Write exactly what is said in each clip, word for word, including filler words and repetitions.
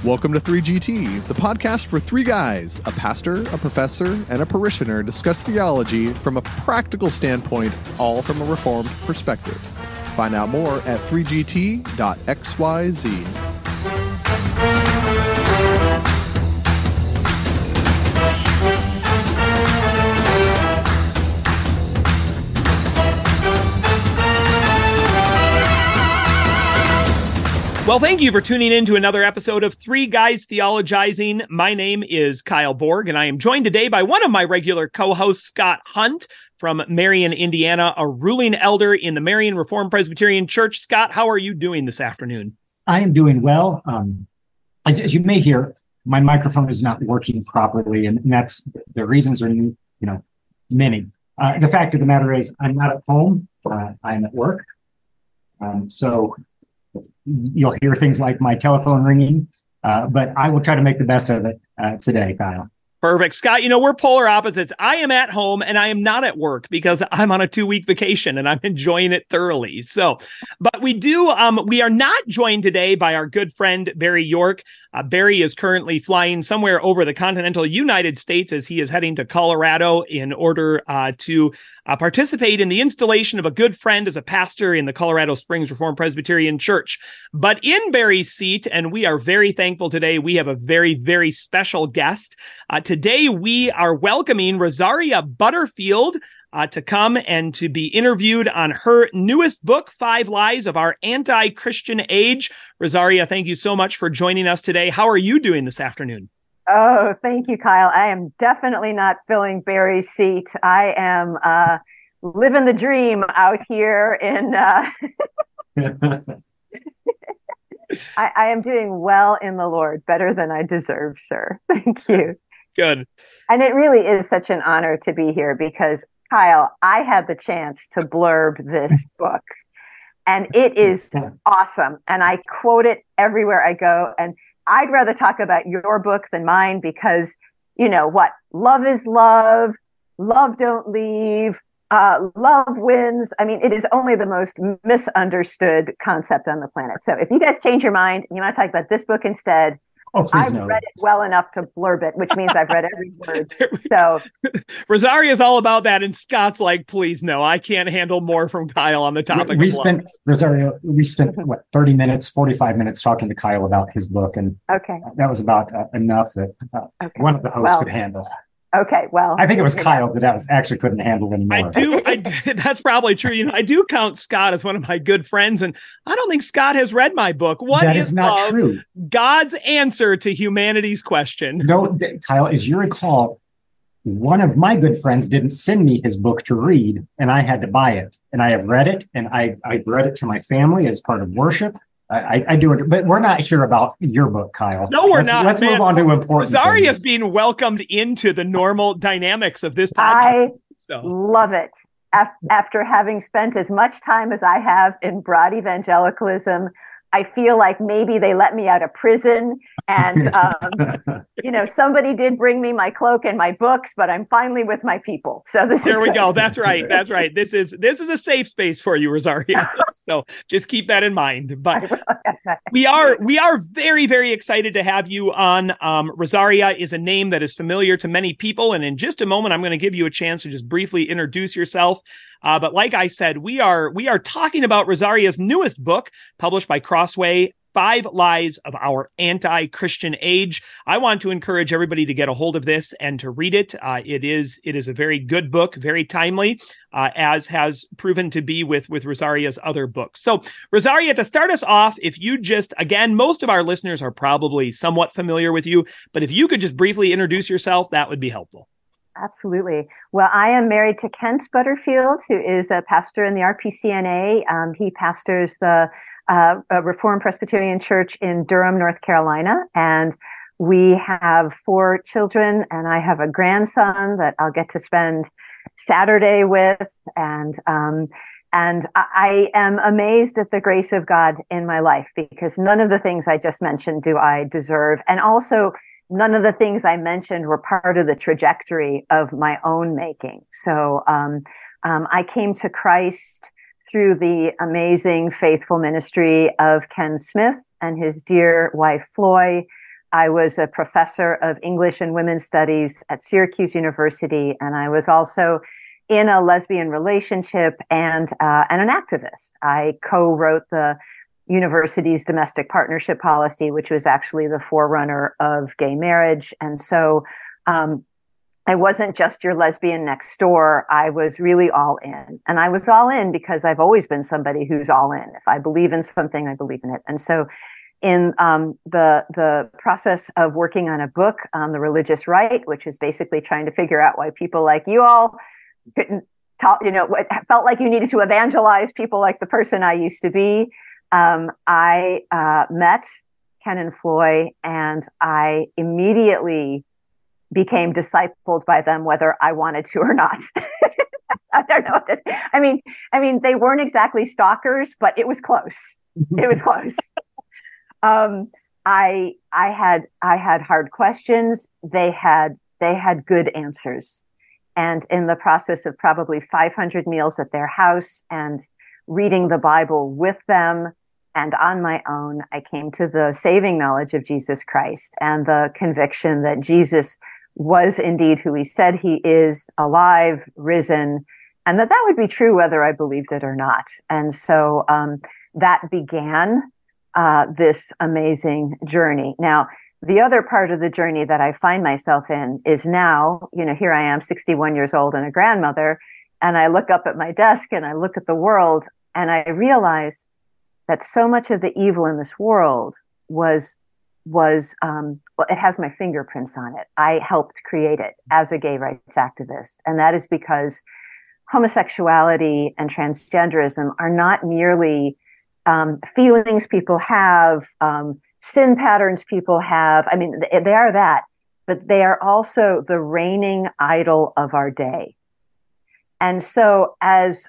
Welcome to three G T, the podcast for three guys, a pastor, a professor, and a parishioner discuss theology from a practical standpoint, all from a Reformed perspective. Find out more at three G T dot X Y Z. Well, thank you for tuning in to another episode of Three Guys Theologizing. My name is Kyle Borg, and I am joined today by one of my regular co-hosts, Scott Hunt from Marion, Indiana, a ruling elder in the Marion Reformed Presbyterian Church. Scott, how are you doing this afternoon? I am doing well. Um, as, as you may hear, my microphone is not working properly, and that's the reasons are, you know, many. Uh, the fact of the matter is, I'm not at home. Uh, I'm at work. Um, so. You'll hear things like my telephone ringing, uh, but I will try to make the best of it uh, today, Kyle. Perfect. Scott, you know, we're polar opposites. I am at home and I am not at work because I'm on a two-week vacation and I'm enjoying it thoroughly. So, but we do, um, we are not joined today by our good friend, Barry York. Uh, Barry is currently flying somewhere over the continental United States as he is heading to Colorado in order uh, to uh, participate in the installation of a good friend as a pastor in the Colorado Springs Reformed Presbyterian Church. But in Barry's seat, and we are very thankful today, we have a very, very special guest. Uh, today, we are welcoming Rosaria Butterfield uh, to come and to be interviewed on her newest book, Five Lies of Our Anti-Christian Age. Rosaria, thank you so much for joining us today. How are you doing this afternoon? Oh, thank you, Kyle. I am definitely not filling Barry's seat. I am uh, living the dream out here in... Uh... I, I am doing well in the Lord, better than I deserve, sir. Thank you. Good. And it really is such an honor to be here because, Kyle, I had the chance to blurb this book, and it is awesome. And I quote it everywhere I go. And I'd rather talk about your book than mine because, you know what? Love is love. Love don't leave. Uh, love wins. I mean, it is only the most misunderstood concept on the planet. So if you guys change your mind and you want to talk about this book instead, oh, I've no. read it well enough to blurb it, which means I've read every word. So Rosaria is all about that, and Scott's like, please, no, I can't handle more from Kyle on the topic. We, we of spent, love. Rosario, we spent, what, thirty minutes, forty-five minutes talking to Kyle about his book, and okay. that was about uh, enough that uh, okay. one of the hosts well, could handle. Okay, well, I think it was Kyle that I was actually couldn't handle anymore. I do. I do, that's probably true. You know, I do count Scott as one of my good friends, and I don't think Scott has read my book. What that is, is not love? True. God's answer to humanity's question. No, Kyle, as you recall, one of my good friends didn't send me his book to read, and I had to buy it. And I have read it, and I I read it to my family as part of worship. I, I do it, but we're not here about your book, Kyle. No, we're let's, not. Let's man. move on to important Rosaria things. is being welcomed into the normal dynamics of this podcast. I so. love it. After having spent as much time as I have in broad evangelicalism, I feel like maybe they let me out of prison and, um, you know, somebody did bring me my cloak and my books, but I'm finally with my people. So this there is we good. go. That's right. That's right. This is this is a safe space for you, Rosaria. So just keep that in mind. But we are we are very, very excited to have you on. Um, Rosaria is a name that is familiar to many people. And in just a moment, I'm going to give you a chance to just briefly introduce yourself. Uh, but like I said, we are we are talking about Rosaria's newest book, published by Crossway, Five Lies of Our Anti-Christian Age. I want to encourage everybody to get a hold of this and to read it. Uh, it is it is a very good book, very timely, uh, as has proven to be with, with Rosaria's other books. So, Rosaria, to start us off, if you just, again, most of our listeners are probably somewhat familiar with you, but if you could just briefly introduce yourself, that would be helpful. Absolutely. Well, I am married to Kent Butterfield, who is a pastor in the R P C N A. Um, he pastors the uh, Reformed Presbyterian Church in Durham, North Carolina. And we have four children, and I have a grandson that I'll get to spend Saturday with. And um, and I am amazed at the grace of God in my life, because none of the things I just mentioned do I deserve. And also, none of the things I mentioned were part of the trajectory of my own making. So um, um, I came to Christ through the amazing, faithful ministry of Ken Smith and his dear wife, Floy. I was a professor of English and women's studies at Syracuse University, and I was also in a lesbian relationship and uh, and an activist. I co-wrote the university's domestic partnership policy, which was actually the forerunner of gay marriage. And so um, I wasn't just your lesbian next door. I was really all in. And I was all in because I've always been somebody who's all in. If I believe in something, I believe in it. And so in um, the the process of working on a book on the religious right, which is basically trying to figure out why people like you all couldn't talk, you know, felt like you needed to evangelize people like the person I used to be, um, I uh, met Ken and Floy, and I immediately became discipled by them, whether I wanted to or not. I don't know. What this, I mean, I mean, they weren't exactly stalkers, but it was close. It was close. Um, I I had I had hard questions. They had they had good answers. And in the process of probably five hundred meals at their house and reading the Bible with them and on my own, I came to the saving knowledge of Jesus Christ and the conviction that Jesus was indeed who he said he is, alive, risen, and that that would be true whether I believed it or not. And so um, that began uh, this amazing journey. Now, the other part of the journey that I find myself in is now, you know, here I am, sixty-one years old and a grandmother, and I look up at my desk and I look at the world and I realize that so much of the evil in this world was, was, um, well, it has my fingerprints on it. I helped create it as a gay rights activist. And that is because homosexuality and transgenderism are not merely um, feelings people have, um, sin patterns people have. I mean, they are that, but they are also the reigning idol of our day. And so as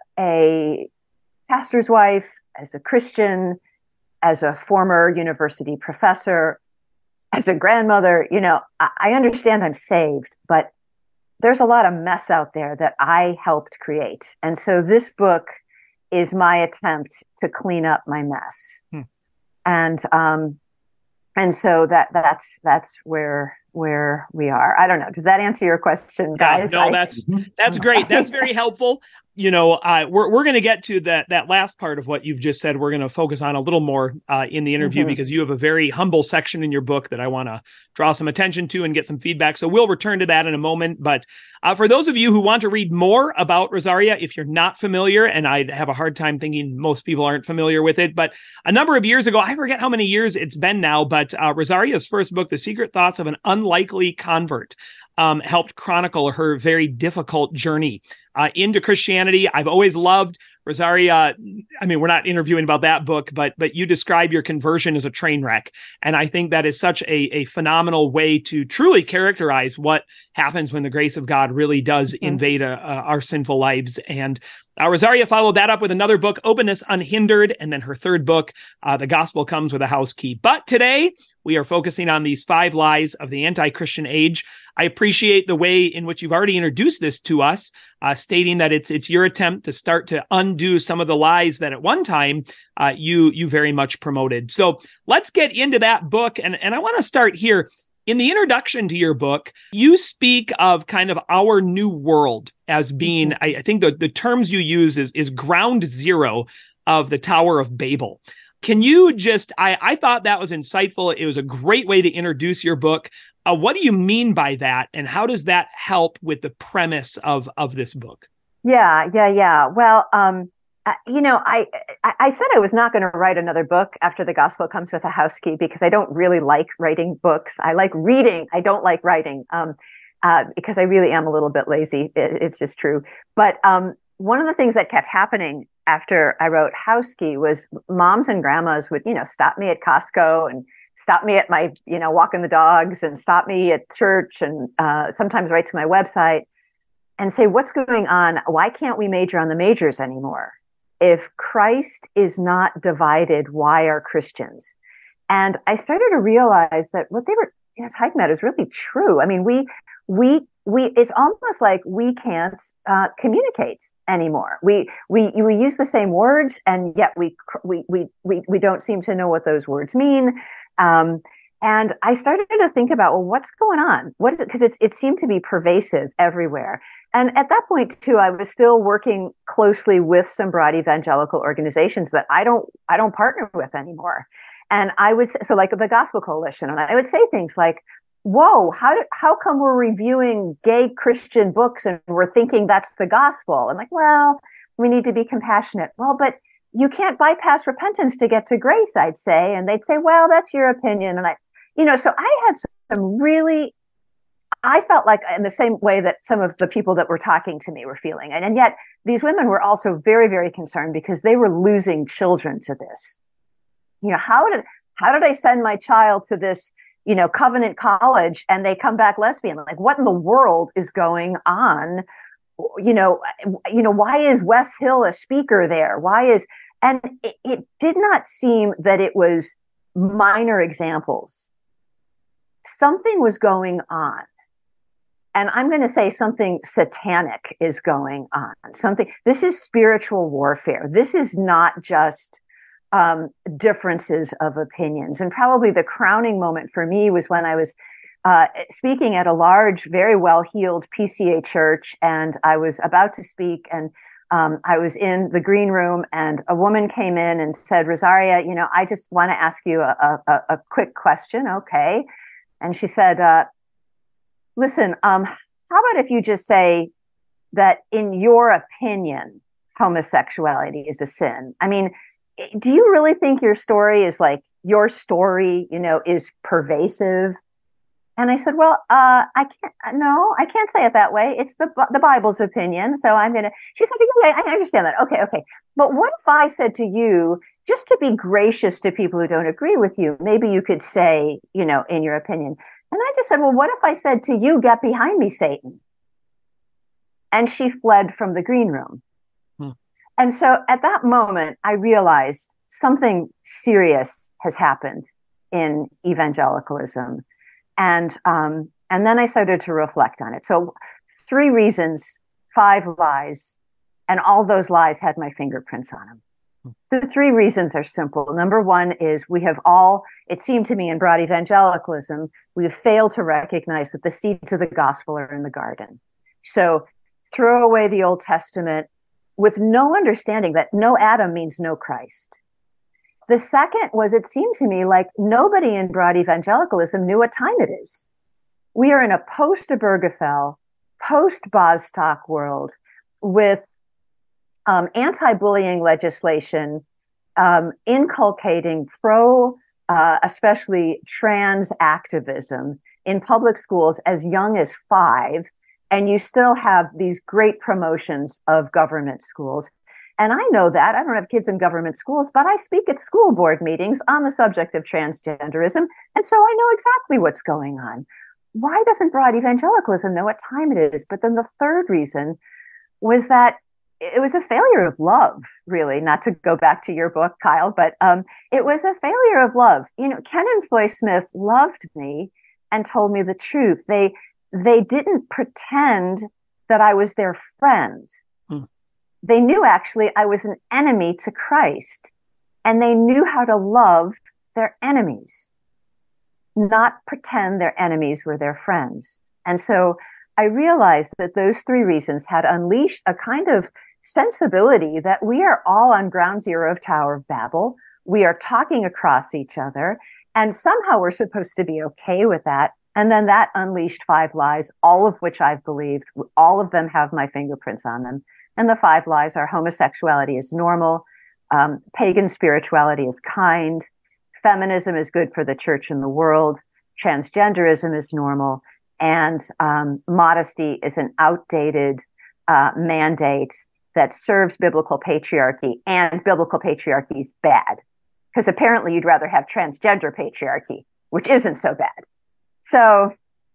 a pastor's wife, as a Christian, as a former university professor, as a grandmother, you know, I understand I'm saved, but there's a lot of mess out there that I helped create. And so this book is my attempt to clean up my mess. Hmm. And, um, And so that that's that's where where we are. I don't know. Does that answer your question, guys? Yeah, no, that's that's great. That's very helpful. You know, uh, we're we're going to get to that that last part of what you've just said. We're going to focus on a little more uh, in the interview mm-hmm. because you have a very humble section in your book that I want to draw some attention to and get some feedback. So we'll return to that in a moment. But uh, for those of you who want to read more about Rosaria, if you're not familiar, and I'd have a hard time thinking most people aren't familiar with it, but a number of years ago, I forget how many years it's been now, but uh, Rosaria's first book, The Secret Thoughts of an Unlikely Convert, Um, helped chronicle her very difficult journey uh, into Christianity. I've always loved Rosaria. I mean, we're not interviewing about that book, but but you describe your conversion as a train wreck. And I think that is such a, a phenomenal way to truly characterize what happens when the grace of God really does mm-hmm. invade uh, uh, our sinful lives. And Uh, Rosaria followed that up with another book, Openness Unhindered, and then her third book, uh, The Gospel Comes with a House Key. But today, we are focusing on these five lies of the anti-Christian age. I appreciate the way in which you've already introduced this to us, uh, stating that it's it's your attempt to start to undo some of the lies that at one time uh, you you very much promoted. So let's get into that book, and, and I want to start here. In the introduction to your book, you speak of kind of our new world as being, I, I think the, the terms you use is, is ground zero of the Tower of Babel. Can you just, I, I thought that was insightful. It was a great way to introduce your book. Uh, what do you mean by that? And how does that help with the premise of, of this book? Yeah, yeah, yeah. Well, um, Uh, you know, I, I I said I was not going to write another book after The Gospel Comes with a House Key because I don't really like writing books. I like reading. I don't like writing um, uh, because I really am a little bit lazy. It, it's just true. But um, one of the things that kept happening after I wrote House Key was moms and grandmas would, you know, stop me at Costco and stop me at my, you know, walking the dogs and stop me at church and uh, sometimes write to my website and say, what's going on? Why can't we major on the majors anymore? If Christ is not divided, why are Christians? And I started to realize that what they were you know, talking about is really true. I mean, we, we, we, it's almost like we can't uh, communicate anymore. We, we, we use the same words, and yet we, we, we, we, we don't seem to know what those words mean. Um, And I started to think about, well, what's going on? What, because it's, it seemed to be pervasive everywhere. And at that point too, I was still working closely with some broad evangelical organizations that I don't, I don't partner with anymore. And I would say, so like the Gospel Coalition, and I would say things like, whoa, how did, how come we're reviewing gay Christian books and we're thinking that's the gospel? I'm like, well, we need to be compassionate. Well, but you can't bypass repentance to get to grace, I'd say. And they'd say, well, that's your opinion. And I, you know, so I had some really, I felt like in the same way that some of the people that were talking to me were feeling. And, and yet these women were also very, very concerned because they were losing children to this. You know, how did, how did I send my child to this, you know, Covenant College and they come back lesbian? Like, what in the world is going on? You know, you know, why is Wes Hill a speaker there? Why is, and it, it did not seem that it was minor examples. Something was going on. And I'm going to say something satanic is going on. Something, this is spiritual warfare. This is not just um, differences of opinions. And probably the crowning moment for me was when I was uh, speaking at a large, very well-heeled P C A church, and I was about to speak, and um, I was in the green room, and a woman came in and said, Rosaria, you know, I just want to ask you a, a, a quick question. Okay. And she said, uh, listen, um, how about if you just say that in your opinion, homosexuality is a sin? I mean, do you really think your story is like, your story, you know, is pervasive? And I said, well, uh, I can't, no, I can't say it that way. It's the the Bible's opinion. So I'm going to, she said, yeah, I understand that. Okay, okay. But what if I said to you, just to be gracious to people who don't agree with you, maybe you could say, you know, in your opinion. And I just said, well, what if I said to you, get behind me, Satan? And she fled from the green room. Hmm. And so at that moment, I realized something serious has happened in evangelicalism. And, um, and then I started to reflect on it. So three reasons, five lies, and all those lies had my fingerprints on them. The three reasons are simple. Number one is we have all, it seemed to me in broad evangelicalism, we have failed to recognize that the seeds of the gospel are in the garden. So throw away the Old Testament with no understanding that no Adam means no Christ. The second was, it seemed to me like nobody in broad evangelicalism knew what time it is. We are in a post-Obergefell, post-Bostock world with um, anti-bullying legislation um, inculcating pro, uh, especially trans activism in public schools as young as five, and you still have these great promotions of government schools. And I know that. I don't have kids in government schools, but I speak at school board meetings on the subject of transgenderism. And so I know exactly what's going on. Why doesn't broad evangelicalism know what time it is? But then the third reason was that it was a failure of love, really, not to go back to your book, Kyle, but um, it was a failure of love. You know, Ken and Floy Smith loved me and told me the truth. They, they didn't pretend that I was their friend. Hmm. They knew actually I was an enemy to Christ, and they knew how to love their enemies, not pretend their enemies were their friends. And so I realized that those three reasons had unleashed a kind of sensibility that we are all on ground zero of Tower of Babel. We are talking across each other, and somehow we're supposed to be okay with that. And then that unleashed five lies, all of which I've believed. All of them have my fingerprints on them. And the five lies are: homosexuality is normal, um, pagan spirituality is kind, feminism is good for the church and the world, transgenderism is normal, and um, modesty is an outdated uh, mandate that serves biblical patriarchy, and biblical patriarchy is bad. Because apparently you'd rather have transgender patriarchy, which isn't so bad. So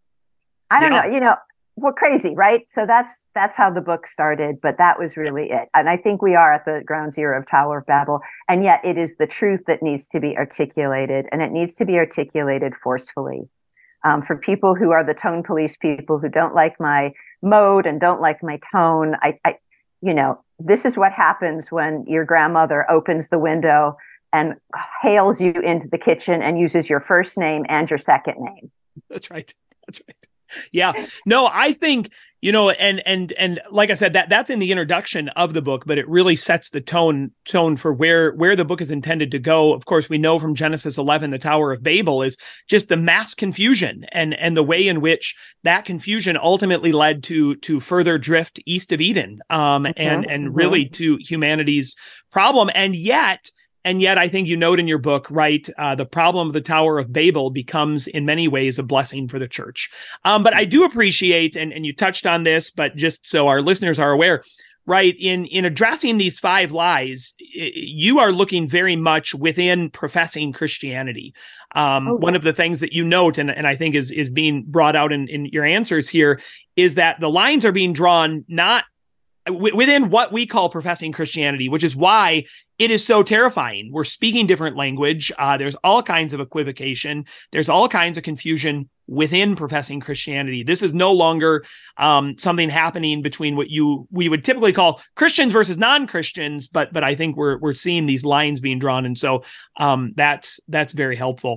I don't yeah. know, you know, we're crazy, right? So that's that's how the book started, but that was really it. And I think we are at the ground zero of Tower of Babel, and yet it is the truth that needs to be articulated, and it needs to be articulated forcefully. Um, for people who are the tone police people who don't like my mode and don't like my tone, I, I, you know, this is what happens when your grandmother opens the window and hails you into the kitchen and uses your first name and your second name. That's right. That's right. Yeah. No, I think, you know, and and and like I said, that that's in the introduction of the book, but it really sets the tone tone for where where the book is intended to go. Of course, we know from Genesis eleven, the Tower of Babel is just the mass confusion and and the way in which that confusion ultimately led to to further drift east of Eden, um, mm-hmm. and and mm-hmm. really to humanity's problem. And yet. And yet, I think you note in your book, right, uh, the problem of the Tower of Babel becomes in many ways a blessing for the church. Um, but I do appreciate, and, and you touched on this, but just so our listeners are aware, right, in, in addressing these five lies, you are looking very much within professing Christianity. Um, oh, yeah. One of the things that you note, and, and I think is, is being brought out in, in your answers here, is that the lines are being drawn not within what we call professing Christianity, which is why it is so terrifying. We're speaking different language. Uh, there's all kinds of equivocation. There's all kinds of confusion within professing Christianity. This is no longer um, something happening between what you we would typically call Christians versus non-Christians, but but I think we're we're seeing these lines being drawn, and so um, that's that's very helpful.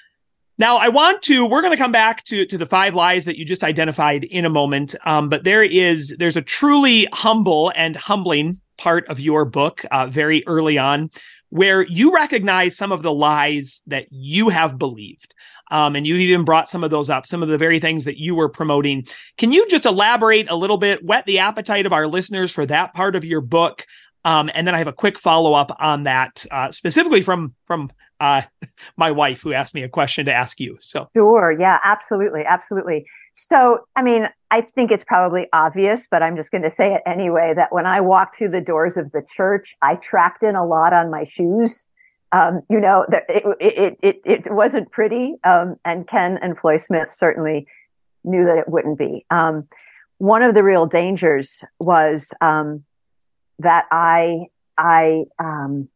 Now, I want to, we're going to come back to, to the five lies that you just identified in a moment. Um, but there is, there's a truly humble and humbling part of your book, uh, very early on, where you recognize some of the lies that you have believed. Um, and you even brought some of those up, some of the very things that you were promoting. Can you just elaborate a little bit, whet the appetite of our listeners for that part of your book? Um, and then I have a quick follow-up on that, uh, specifically from, from, uh, my wife, who asked me a question to ask you. So sure. Yeah, absolutely. Absolutely. So, I mean, I think it's probably obvious, but I'm just going to say it anyway, that when I walked through the doors of the church, I tracked in a lot on my shoes. Um, you know, it, it, it, it wasn't pretty. Um, and Ken and Floy Smith certainly knew that it wouldn't be. Um, one of the real dangers was, um, that I, I, um,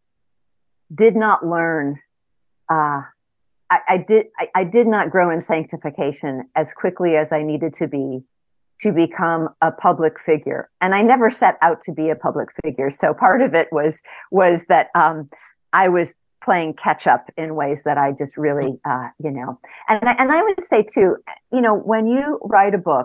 did not learn, uh, I, I did, I, I did not grow in sanctification as quickly as I needed to be to become a public figure. And I never set out to be a public figure. So part of it was, was that, um, I was playing catch up in ways that I just really, uh, you know, and, and I would say too, you know, when you write a book,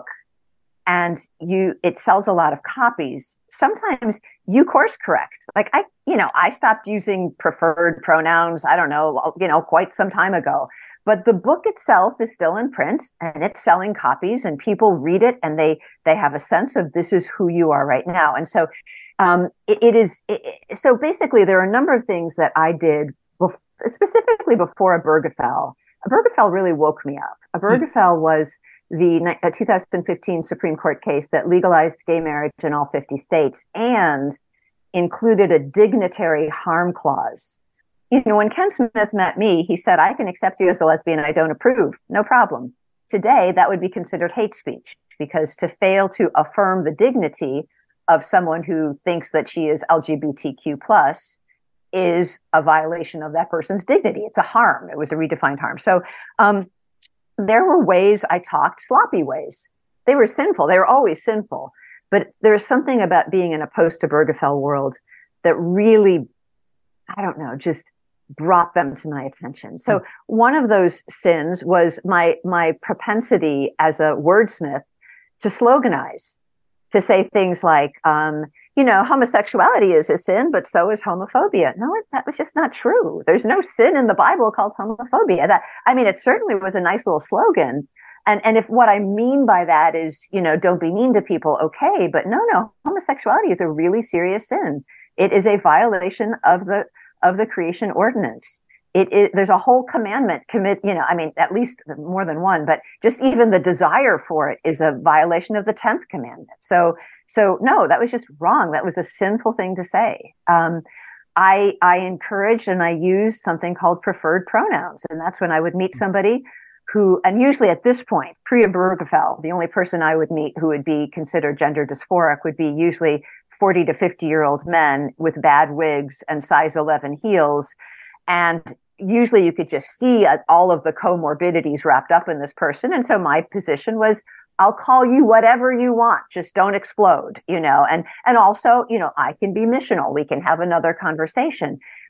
and you, it sells a lot of copies, sometimes you course correct. Like I, you know, I stopped using preferred pronouns, I don't know, you know, quite some time ago, but the book itself is still in print and it's selling copies and people read it and they, they have a sense of this is who you are right now. And so, um, it, it is, it, so basically there are a number of things that I did bef- specifically before Obergefell. Obergefell really woke me up. Obergefell was the uh, two thousand fifteen Supreme Court case that legalized gay marriage in all fifty states and included a dignitary harm clause. You know, when Ken Smith met me, he said, I can accept you as a lesbian. I don't approve. No problem. Today, that would be considered hate speech because to fail to affirm the dignity of someone who thinks that she is L G B T Q plus is a violation of that person's dignity. It's a harm. It was a redefined harm. So, um, there were ways I talked, sloppy ways. They were sinful. They were always sinful. But there's something about being in a post-Obergefell world that really, I don't know, just brought them to my attention. So one of those sins was my my propensity as a wordsmith to sloganize, to say things like, um, you know, homosexuality is a sin, but so is homophobia. No, that was just not true. There's no sin in the Bible called homophobia. That, I mean, it certainly was a nice little slogan. And, and if what I mean by that is, you know, don't be mean to people, okay. But no, no, homosexuality is a really serious sin. It is a violation of the, of the creation ordinance. It is, there's a whole commandment commit, you know, I mean, at least more than one, but just even the desire for it is a violation of the tenth commandment. So, so no, that was just wrong. That was a sinful thing to say. Um, I, I encouraged and I used something called preferred pronouns. And that's when I would meet somebody who, and usually at this point, pre-Obergefell, the only person I would meet who would be considered gender dysphoric would be usually forty to fifty year old men with bad wigs and size eleven heels. And usually you could just see all of the comorbidities wrapped up in this person. And so my position was, I'll call you whatever you want. Just don't explode, you know, and, and also, you know, I can be missional. We can have another conversation.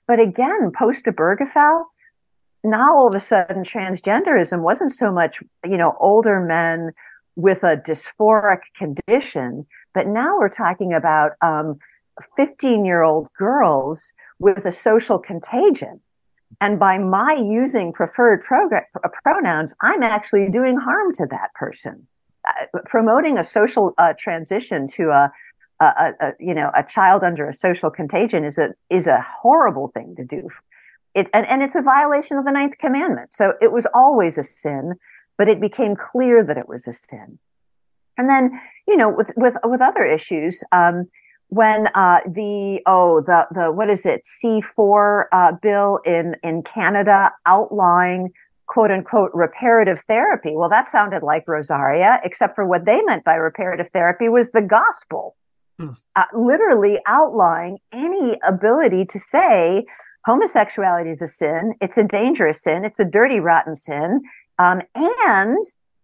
But again, post-Obergefell, now all of a sudden transgenderism wasn't so much, you know, older men with a dysphoric condition, but now we're talking about um, fifteen-year-old girls with a social contagion. And by my using preferred progr- pronouns, I'm actually doing harm to that person. Uh, promoting a social uh, transition to a, a, a, a, you know, a child under a social contagion is a is a horrible thing to do. It and, and it's a violation of the ninth commandment. So it was always a sin, but it became clear that it was a sin. And then, you know, with with with other issues, um, when uh, the oh the the what is it C four uh, bill in in Canada outlawing quote unquote reparative therapy. Well, that sounded like Rosaria, except for what they meant by reparative therapy was the gospel, hmm. uh, literally outlawing any ability to say homosexuality is a sin. It's a dangerous sin. It's a dirty, rotten sin. Um, and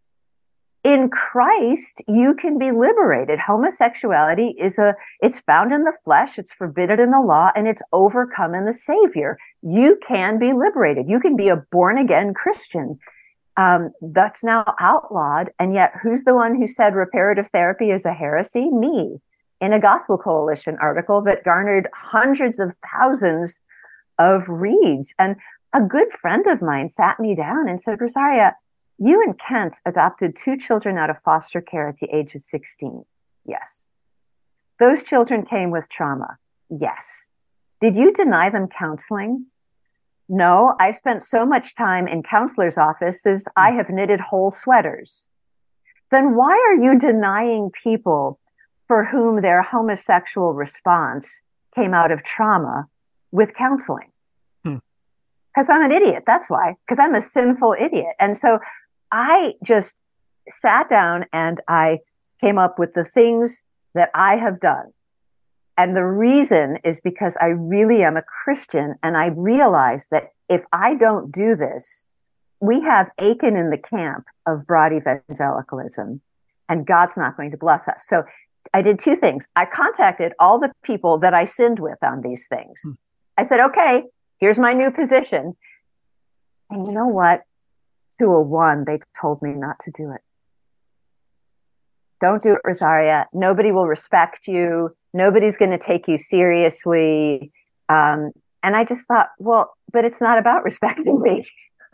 in Christ, you can be liberated. Homosexuality is a, it's found in the flesh, it's forbidden in the law, and it's overcome in the Savior. You can be liberated. You can be a born again Christian. Um, that's now outlawed. And yet, who's the one who said reparative therapy is a heresy? Me, in a Gospel Coalition article that garnered hundreds of thousands of reads. And a good friend of mine sat me down and said, Rosaria, you and Kent adopted two children out of foster care at the age of sixteen. Yes. Those children came with trauma. Yes. Did you deny them counseling? No. I've spent so much time in counselors' offices, I have knitted whole sweaters. Then why are you denying people for whom their homosexual response came out of trauma with counseling? Because I'm an idiot. That's why. Because I'm a sinful idiot. And so I just sat down and I came up with the things that I have done. And the reason is because I really am a Christian, and I realize that if I don't do this, we have Achan in the camp of broad evangelicalism, and God's not going to bless us. So I did two things. I contacted all the people that I sinned with on these things. Hmm. I said, okay, here's my new position. And you know what? two oh one, they told me not to do it. Don't do it, Rosaria. Nobody will respect you. Nobody's going to take you seriously. Um, and I just thought, well, but it's not about respecting me.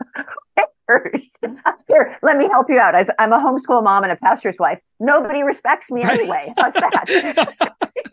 Here, let me help you out. As I'm a homeschool mom and a pastor's wife, nobody respects me anyway. How's that?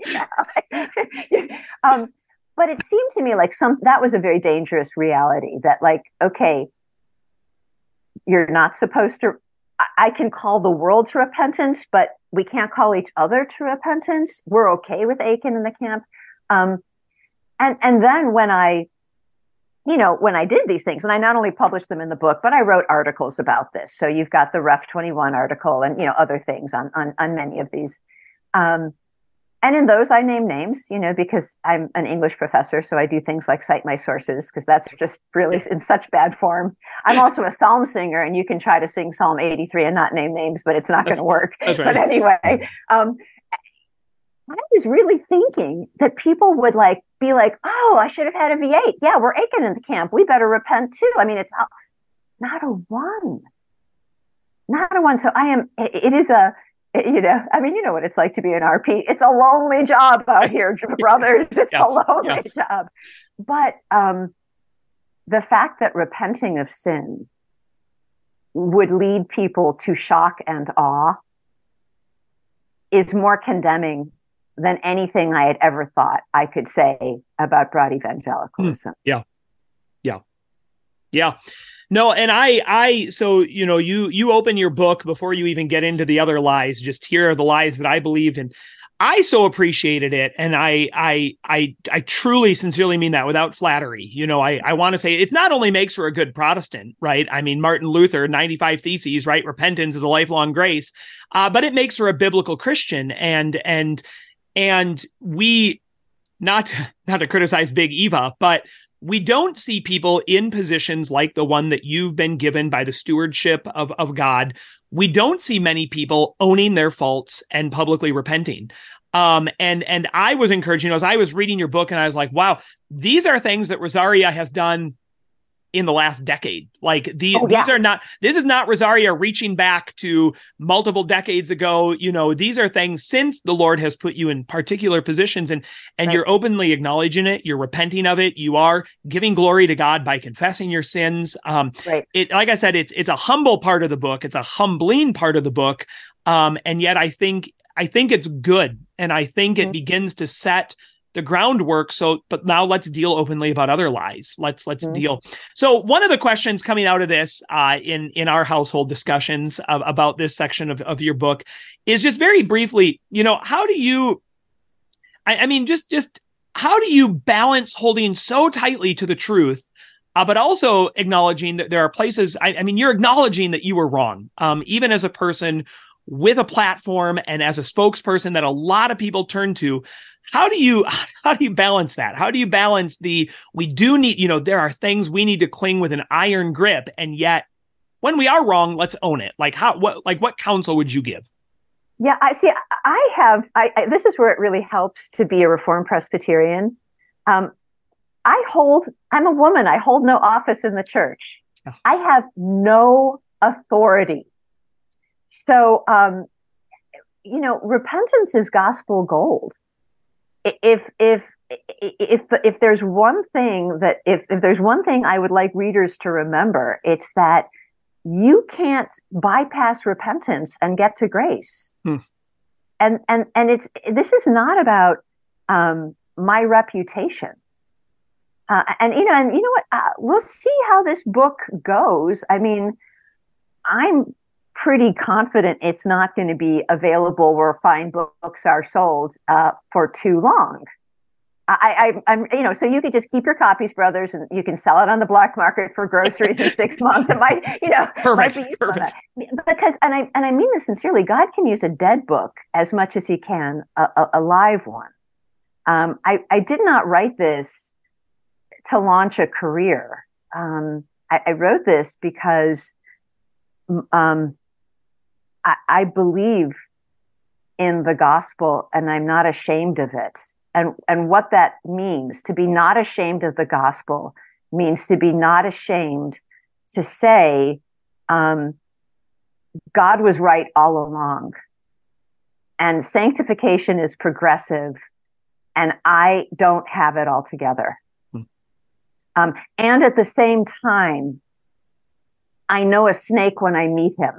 um, but it seemed to me like some that was a very dangerous reality. That like, okay, you're not supposed to. I can call the world to repentance, but we can't call each other to repentance. We're okay with Achan in the camp. Um, and, and then when I, you know, when I did these things, and I not only published them in the book, but I wrote articles about this. So you've got the Ref twenty-one article and, you know, other things on, on, on many of these. Um, and in those I name names, you know, because I'm an English professor. So I do things like cite my sources, because that's just really in such bad form. I'm also a psalm singer, and you can try to sing Psalm eighty-three and not name names, but it's not going to work. That's right. But anyway, um, I was really thinking that people would like be like, oh, I should have had a V eight. Yeah, we're Achan in the camp. We better repent too. I mean, it's not, not a one, not a one. So I am, it, it is a, you know, I mean, you know what it's like to be an R P. It's a lonely job out here, brothers. It's yes, a lonely yes. job. But um, the fact that repenting of sin would lead people to shock and awe is more condemning than anything I had ever thought I could say about broad evangelicalism. Yeah. Yeah. Yeah. No, and I, I, so, you know, you, you open your book before you even get into the other lies, just here are the lies that I believed in. I so appreciated it. And I, I, I, I truly sincerely mean that without flattery. You know, I, I want to say it not only makes for a good Protestant, right? I mean, Martin Luther, ninety-five Theses, right? Repentance is a lifelong grace, uh, but it makes for a biblical Christian. And, and, and we, not, not to criticize Big Eva, but we don't see people in positions like the one that you've been given by the stewardship of, of God, we don't see many people owning their faults and publicly repenting. Um, and and I was encouraged, you know, as I was reading your book, and I was like, wow, these are things that Rosaria has done in the last decade. Like the, oh, yeah. these are not, this is not Rosaria reaching back to multiple decades ago. You know, these are things since the Lord has put you in particular positions, and, and right. you're openly acknowledging it. You're repenting of it. You are giving glory to God by confessing your sins. Um, right. It, like I said, it's, it's a humble part of the book. It's a humbling part of the book. Um, and yet I think, I think it's good. And I think mm-hmm. it begins to set the groundwork. So, but now let's deal openly about other lies. Let's, let's mm-hmm. deal. So one of the questions coming out of this, uh, in, in our household discussions of, about this section of, of your book is just very briefly, you know, how do you, I, I mean, just, just how do you balance holding so tightly to the truth, uh, but also acknowledging that there are places, I, I mean, you're acknowledging that you were wrong, um, even as a person with a platform and as a spokesperson that a lot of people turn to. How do you, how do you balance that? How do you balance the, we do need, you know, there are things we need to cling with an iron grip. And yet when we are wrong, let's own it. Like how, what, like what counsel would you give? Yeah, I see. I have, I, I this is where it really helps to be a Reformed Presbyterian. Um, I hold, I'm a woman. I hold no office in the church. Oh. I have no authority. So, um, you know, repentance is gospel gold. If, if, if, if there's one thing that, if, if there's one thing I would like readers to remember, it's that you can't bypass repentance and get to grace. Hmm. And, and, and it's, this is not about, um, my reputation. Uh, and, you know, and you know what, uh, we'll see how this book goes. I mean, I'm pretty confident it's not going to be available where fine books are sold uh, for too long. I, I, I'm, you know, so you could just keep your copies, brothers, and you can sell it on the black market for groceries in six months. It might, you know, perfect, might be perfect. Because, and I, and I mean this sincerely, God can use a dead book as much as He can a, a, a live one. Um, I, I did not write this to launch a career. Um, I, I wrote this because, um. I believe in the gospel, and I'm not ashamed of it. And, and what that means, to be not ashamed of the gospel, means to be not ashamed to say, um, God was right all along. And sanctification is progressive, and I don't have it all together. Hmm. Um, and at the same time, I know a snake when I meet him.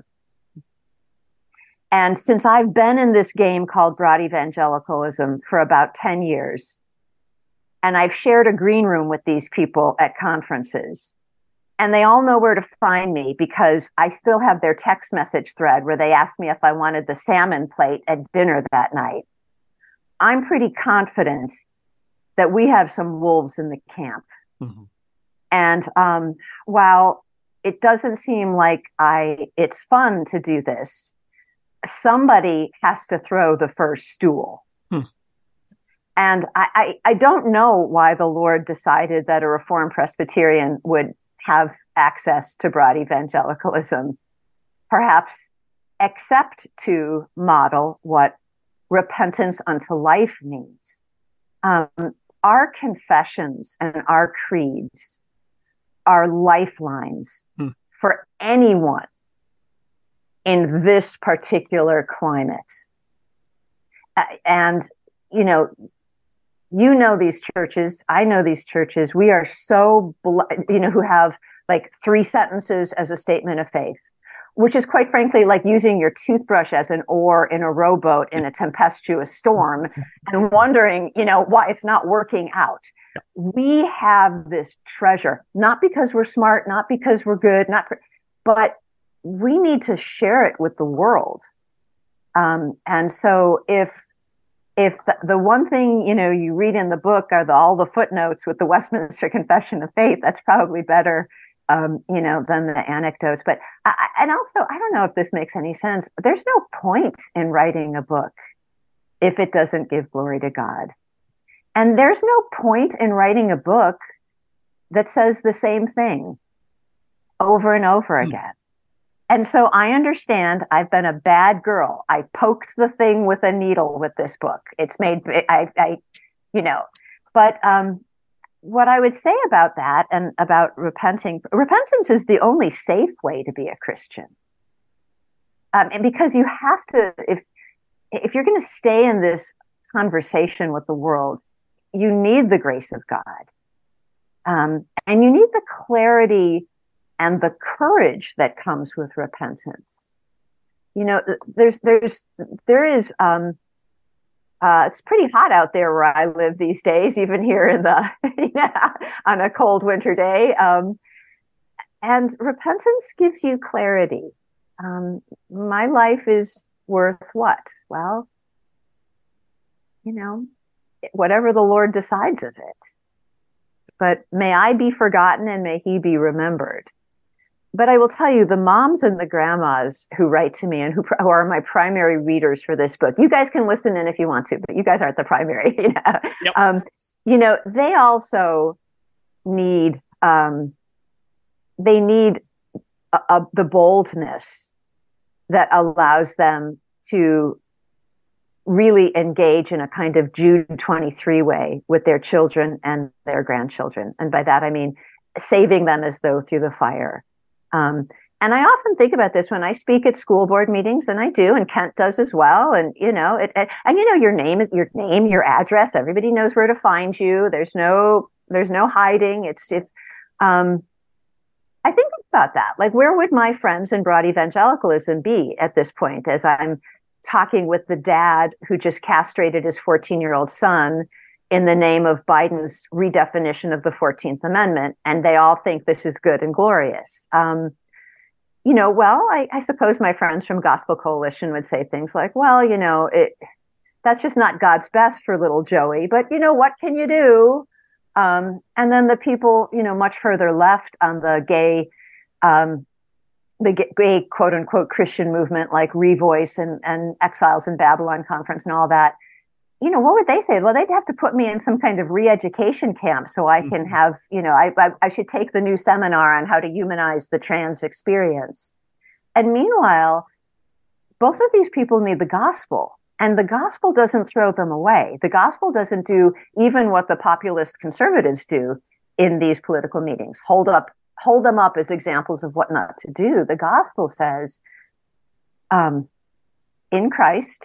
And since I've been in this game called broad evangelicalism for about ten years, and I've shared a green room with these people at conferences, and they all know where to find me because I still have their text message thread where they asked me if I wanted the salmon plate at dinner that night. I'm pretty confident that we have some wolves in the camp. Mm-hmm. And um, while it doesn't seem like I, it's fun to do this, somebody has to throw the first stool. Hmm. And I, I, I don't know why the Lord decided that a Reformed Presbyterian would have access to broad evangelicalism, perhaps except to model what repentance unto life means. Um, our confessions and our creeds are lifelines hmm. for anyone in this particular climate. Uh, and, you know, you know these churches, I know these churches, we are so, bl- you know, who have like three sentences as a statement of faith, which is quite frankly like using your toothbrush as an oar in a rowboat in a tempestuous storm and wondering, you know, why it's not working out. We have this treasure, not because we're smart, not because we're good, not, but we need to share it with the world. Um, and so if, if the, the one thing, you know, you read in the book are the, all the footnotes with the Westminster Confession of Faith, that's probably better, um, you know, than the anecdotes. But, I, and also, I don't know if this makes any sense. There's no point in writing a book if it doesn't give glory to God. And there's no point in writing a book that says the same thing over and over again. And so I understand I've been a bad girl. I poked the thing with a needle with this book. It's made, I, I you know, but um, what I would say about that and about repenting, repentance is the only safe way to be a Christian. Um, and because you have to, if, if you're going to stay in this conversation with the world, you need the grace of God. Um, and you need the clarity and the courage that comes with repentance. You know, there's, there's, there is, um, uh, it's pretty hot out there where I live these days, even here in the, yeah, on a cold winter day. Um, and repentance gives you clarity. Um, my life is worth what? Well, you know, whatever the Lord decides of it. But may I be forgotten and may he be remembered. But I will tell you, the moms and the grandmas who write to me and who, who are my primary readers for this book, you guys can listen in if you want to, but you guys aren't the primary. You know, yep. um, you know they also need um, they need a, a, the boldness that allows them to really engage in a kind of Jude twenty-three way with their children and their grandchildren. And by that, I mean saving them as though through the fire. Um, and I often think about this when I speak at school board meetings, and I do, and Kent does as well. And, you know, it, it, and, you know, your name is your name, your address, everybody knows where to find you. There's no, there's no hiding. It's, it, um, I think about that. Like, where would my friends in broad evangelicalism be at this point as I'm talking with the dad who just castrated his fourteen year old son in the name of Biden's redefinition of the fourteenth Amendment, and they all think this is good and glorious. Um, you know, well, I, I suppose my friends from Gospel Coalition would say things like, well, you know, it, that's just not God's best for little Joey, but, you know, what can you do? Um, and then the people, you know, much further left on the gay, um, the gay quote unquote Christian movement, like Revoice and, and Exiles in Babylon Conference and all that, you know, what would they say? Well, they'd have to put me in some kind of re-education camp so I can have, you know, I, I, I should take the new seminar on how to humanize the trans experience. And meanwhile, both of these people need the gospel, and the gospel doesn't throw them away. The gospel doesn't do even what the populist conservatives do in these political meetings, hold up, hold them up as examples of what not to do. The gospel says, um, in Christ,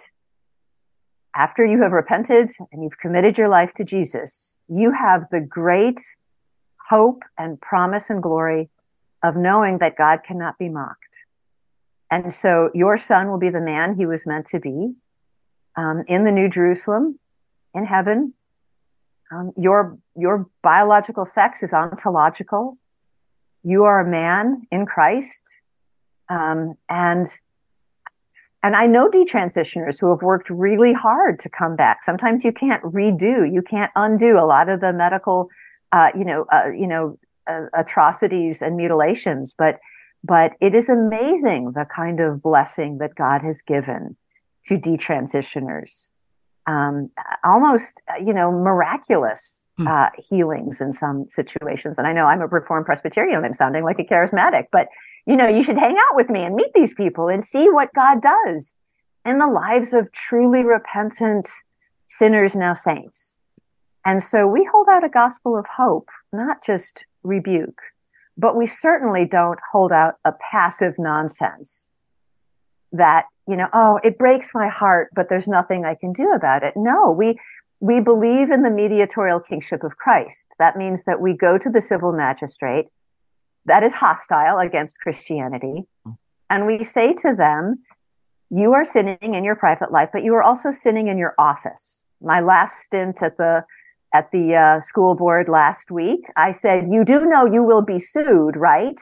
after you have repented and you've committed your life to Jesus, you have the great hope and promise and glory of knowing that God cannot be mocked. And so your son will be the man he was meant to be um, in the New Jerusalem, in heaven. Um, your, your biological sex is ontological. You are a man in Christ. Um, and And I know detransitioners who have worked really hard to come back. Sometimes you can't redo, you can't undo a lot of the medical, uh, you know, uh, you know, uh, atrocities and mutilations. But, but it is amazing the kind of blessing that God has given to detransitioners. Um, almost, you know, miraculous uh, healings in some situations. And I know I'm a Reformed Presbyterian. I'm sounding like a charismatic, but you know, you should hang out with me and meet these people and see what God does in the lives of truly repentant sinners, now saints. And so we hold out a gospel of hope, not just rebuke, but we certainly don't hold out a passive nonsense that, you know, oh, it breaks my heart, but there's nothing I can do about it. No, we, we believe in the mediatorial kingship of Christ. That means that we go to the civil magistrate that is hostile against Christianity. And we say to them, you are sinning in your private life, but you are also sinning in your office. My last stint at the at the uh, school board last week, I said, you do know you will be sued, right?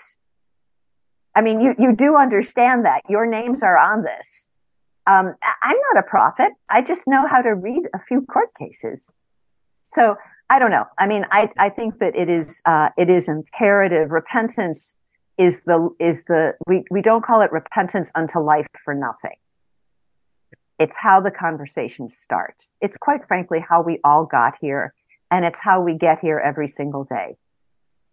I mean, you, you do understand that. Your names are on this. Um, I'm not a prophet. I just know how to read a few court cases. So I don't know. I mean, I, I think that it is uh, it is imperative. Repentance is the is the we, we don't call it repentance unto life for nothing. It's how the conversation starts. It's quite frankly how we all got here, and it's how we get here every single day.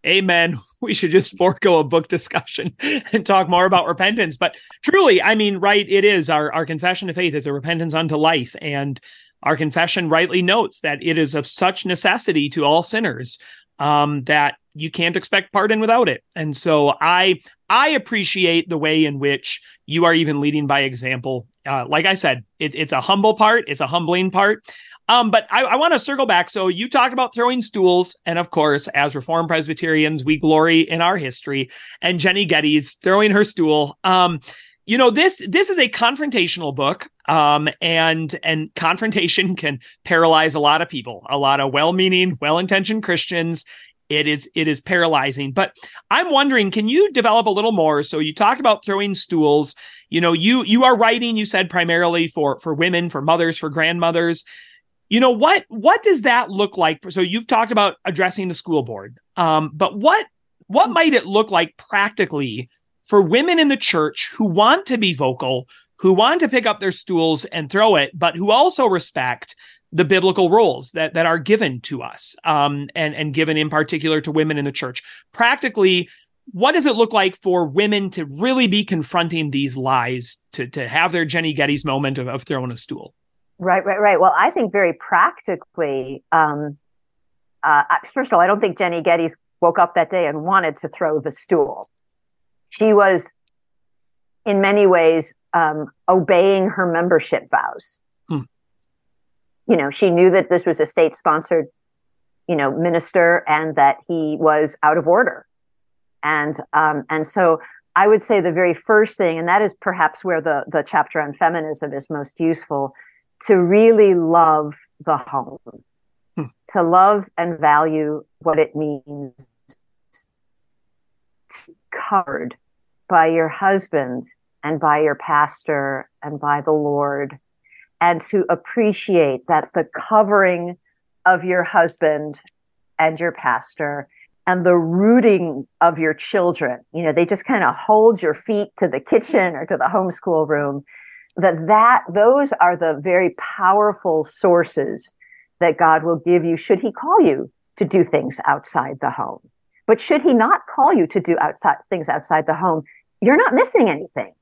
Amen. We should just forego a book discussion and talk more about repentance. But truly, I mean, right, it is our, our confession of faith is a repentance unto life. And our confession rightly notes that it is of such necessity to all sinners um, that you can't expect pardon without it. And so I I appreciate the way in which you are even leading by example. Uh, like I said, it, it's a humble part. It's a humbling part. Um, but I, I want to circle back. So you talk about throwing stools. And of course, as Reformed Presbyterians, we glory in our history. And Jenny Geddes throwing her stool. Um, you know, this this is a confrontational book. Um, and and confrontation can paralyze a lot of people, a lot of well-meaning, well-intentioned Christians. It is it is paralyzing. But I'm wondering, can you develop a little more? So you talked about throwing stools. You know, you you are writing, you said, primarily for for women, for mothers, for grandmothers. You know, what what does that look like? So you've talked about addressing the school board, um, but what what might it look like practically for women in the church who want to be vocal, who want to pick up their stools and throw it, but who also respect the biblical roles that that are given to us, um, and and given in particular to women in the church? Practically, what does it look like for women to really be confronting these lies, to to have their Jenny Geddes moment of, of throwing a stool? Right, right, right. Well, I think very practically, um, uh, first of all, I don't think Jenny Geddes woke up that day and wanted to throw the stool. She was, in many ways, um, obeying her membership vows. Hmm. You know, she knew that this was a state-sponsored, you know, minister, and that he was out of order. And um, and so I would say the very first thing, and that is perhaps where the the chapter on feminism is most useful, to really love the home, hmm. to love and value what it means to be covered by your husband and by your pastor and by the Lord, and to appreciate that the covering of your husband and your pastor and the rooting of your children, you know, they just kind of hold your feet to the kitchen or to the homeschool room, that that those are the very powerful sources that God will give you should he call you to do things outside the home. But should he not call you to do outside things outside the home, you're not missing anything.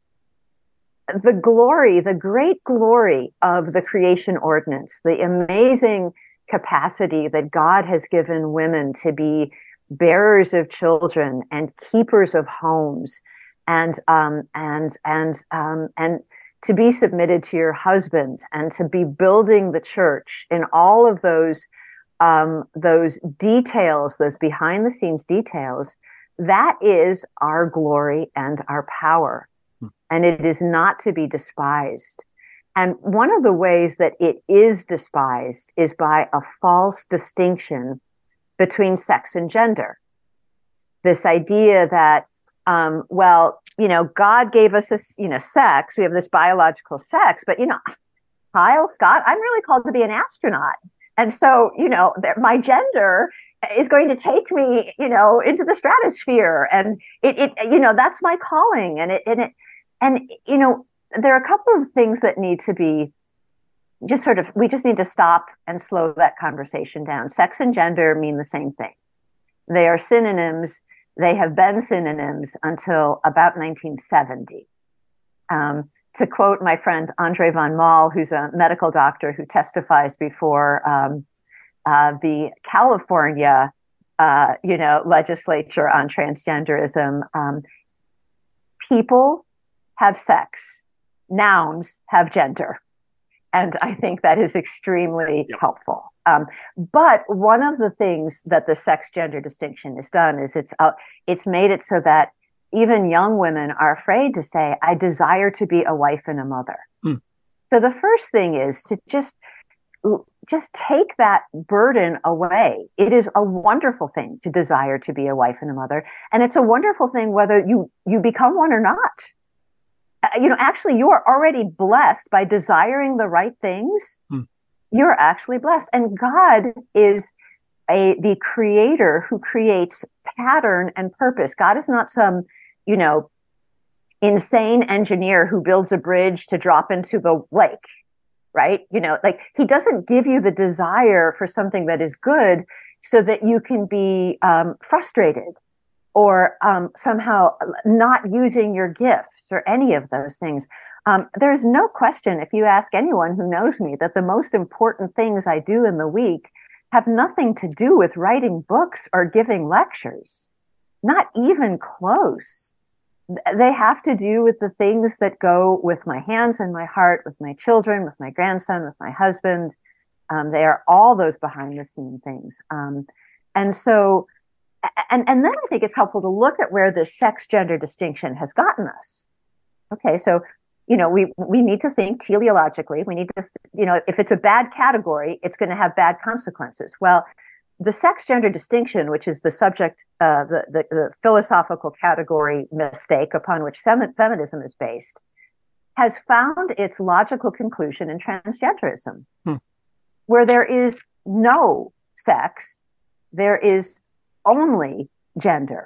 The glory, the great glory of the creation ordinance, the amazing capacity that God has given women to be bearers of children and keepers of homes, and um, and and um, and to be submitted to your husband, and to be building the church in all of those um, those details, those behind the scenes details. That is our glory and our power, hmm. and it is not to be despised. And one of the ways that it is despised is by a false distinction between sex and gender. This idea that, um, well, you know, God gave us this, you know, sex. We have this biological sex, but, you know, Kyle, Scott, I'm really called to be an astronaut. And so, you know, my gender is going to take me, you know, into the stratosphere. And it, it you know, that's my calling. And it, and it, and, you know, there are a couple of things that need to be just sort of, we just need to stop and slow that conversation down. Sex and gender mean the same thing. They are synonyms. They have been synonyms until about nineteen seventy. Um, to quote my friend Andre von Maal, who's a medical doctor who testifies before um, uh, the California, uh, you know, legislature on transgenderism, um, people have sex, nouns have gender. And I think that is extremely yep. helpful. Um, but one of the things that the sex-gender distinction has done is it's uh, it's made it so that even young women are afraid to say, I desire to be a wife and a mother. Hmm. So the first thing is to just, just take that burden away. It is a wonderful thing to desire to be a wife and a mother. And it's a wonderful thing whether you, you become one or not. You know, actually, you are already blessed by desiring the right things. Hmm. You're actually blessed. And God is a the creator who creates pattern and purpose. God is not some, you know, insane engineer who builds a bridge to drop into the lake, right? You know, like he doesn't give you the desire for something that is good. so that you can be um, frustrated or um, somehow not using your gifts or any of those things. Um, there's no question, if you ask anyone who knows me, that the most important things I do in the week have nothing to do with writing books or giving lectures. Not even close. They have to do with the things that go with my hands and my heart, with my children, with my grandson, with my husband. Um, they are all those behind the scene things. Um, and so, and, and then I think it's helpful to look at where this sex gender distinction has gotten us. Okay, so, you know, we, we need to think teleologically. We need to, you know, if it's a bad category, it's going to have bad consequences. Well, the sex gender distinction, which is the subject, uh, the, the, the philosophical category mistake upon which fem- feminism is based, has found its logical conclusion in transgenderism, hmm. where there is no sex, there is only gender.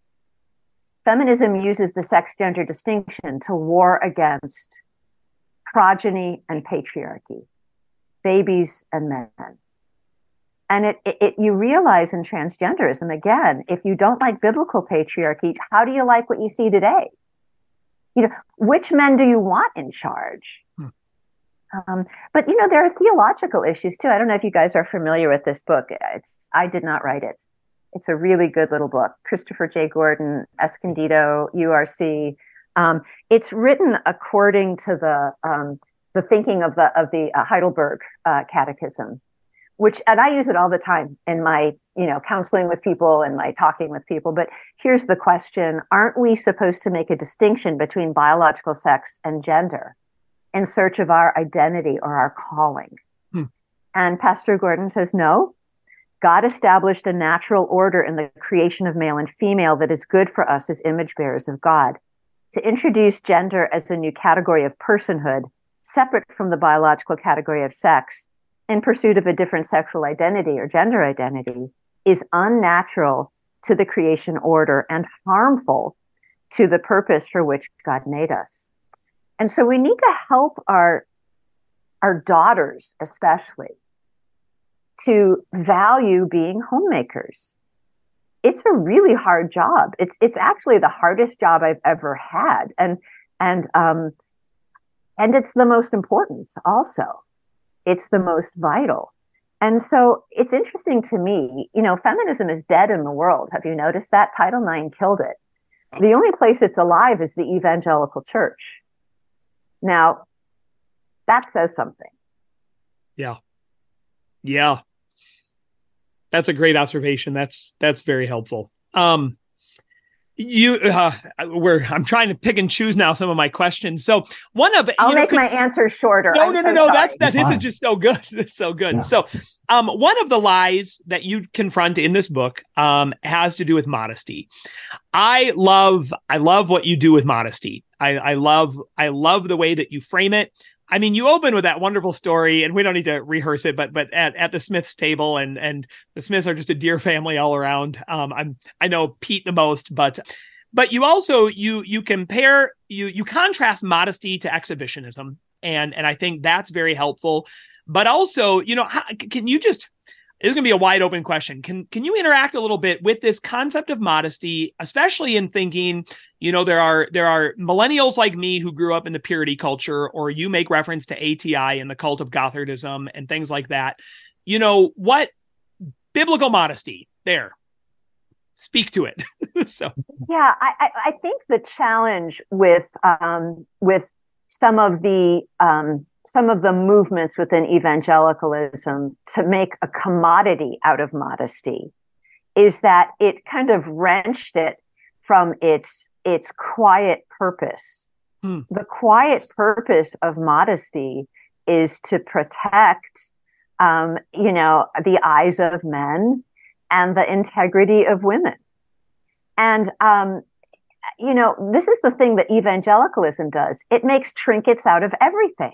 Feminism uses the sex gender distinction to war against progeny and patriarchy, babies and men. And it, it, it, you realize in transgenderism, again, if you don't like biblical patriarchy, how do you like what you see today? You know, which men do you want in charge? Hmm. Um, but, you know, there are theological issues too. I don't know if you guys are familiar with this book. It's, I did not write it. It's a really good little book. Christopher J. Gordon, Escondido, U R C. Um, it's written according to the um, the thinking of the of the uh, Heidelberg uh, Catechism, which, and I use it all the time in my, you know, counseling with people and my talking with people. But here's the question: aren't we supposed to make a distinction between biological sex and gender in search of our identity or our calling? Hmm. And Pastor Gordon says no. God established a natural order in the creation of male and female that is good for us as image bearers of God. To introduce gender as a new category of personhood, separate from the biological category of sex, in pursuit of a different sexual identity or gender identity, is unnatural to the creation order and harmful to the purpose for which God made us. And so we need to help our, our daughters, especially, to value being homemakers. It's a really hard job. It's it's actually the hardest job I've ever had, and and um and it's the most important also. It's the most vital. And so it's interesting to me, you know, feminism is dead in the world. Have you noticed that? Title nine killed it. The only place it's alive is the evangelical church. Now, that says something. Yeah. Yeah. That's a great observation. That's, that's very helpful. Um, you, uh, we're, I'm trying to pick and choose now some of my questions. So one of, I'll you know, make could, my answer shorter. No, I'm no, so no, no. sorry. That's, that, this is just so good. This is so good. Yeah. So, um, one of the lies that you confront in this book, um, has to do with modesty. I love, I love what you do with modesty. I, I love, I love the way that you frame it. I mean, you open with that wonderful story, and we don't need to rehearse it, but but at, at the Smiths table, and and the Smiths are just a dear family all around. Um, I'm I know Pete the most, but but you also you you compare you you contrast modesty to exhibitionism, and and I think that's very helpful. But also, you know, how, can you just It's going to be a wide open question. Can can you interact a little bit with this concept of modesty, especially in thinking, you know, there are there are millennials like me who grew up in the purity culture, or you make reference to A T I and the cult of Gothardism and things like that. You know, what biblical modesty there? Speak to it. So yeah, I, I think the challenge with um, with some of the um, some of the movements within evangelicalism to make a commodity out of modesty is that it kind of wrenched it from its its quiet purpose. Hmm. The quiet purpose of modesty is to protect, um, you know, the eyes of men and the integrity of women. And, um, you know, this is the thing that evangelicalism does. It makes trinkets out of everything.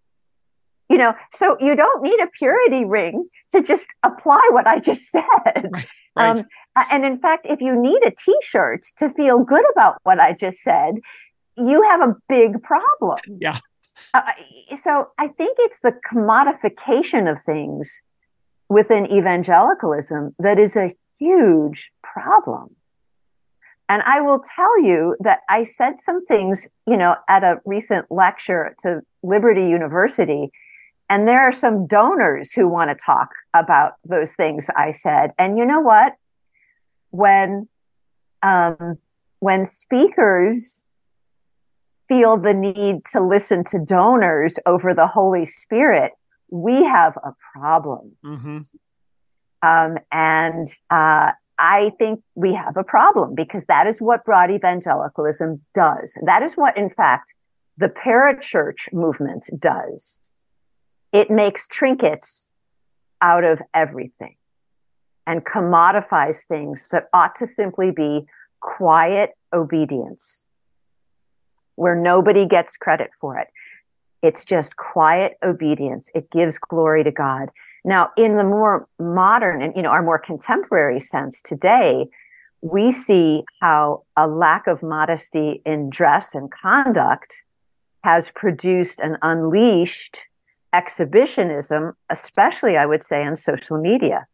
You know, so you don't need a purity ring to just apply what I just said. Right, right. Um, and in fact, if you need a t-shirt to feel good about what I just said, you have a big problem. Yeah. Uh, so I think it's the commodification of things within evangelicalism that is a huge problem. And I will tell you that I said some things, you know, at a recent lecture to Liberty University, and there are some donors who want to talk about those things I said. And you know what? When, um, when speakers feel the need to listen to donors over the Holy Spirit, we have a problem. Mm-hmm. Um, and, uh, I think we have a problem because that is what broad evangelicalism does. That is what, in fact, the parachurch movement does. It makes trinkets out of everything and commodifies things that ought to simply be quiet obedience, where nobody gets credit for it. It's just quiet obedience. It gives glory to God. Now, in the more modern and, you know, our more contemporary sense today, we see how a lack of modesty in dress and conduct has produced and unleashed exhibitionism, especially, I would say, on social media.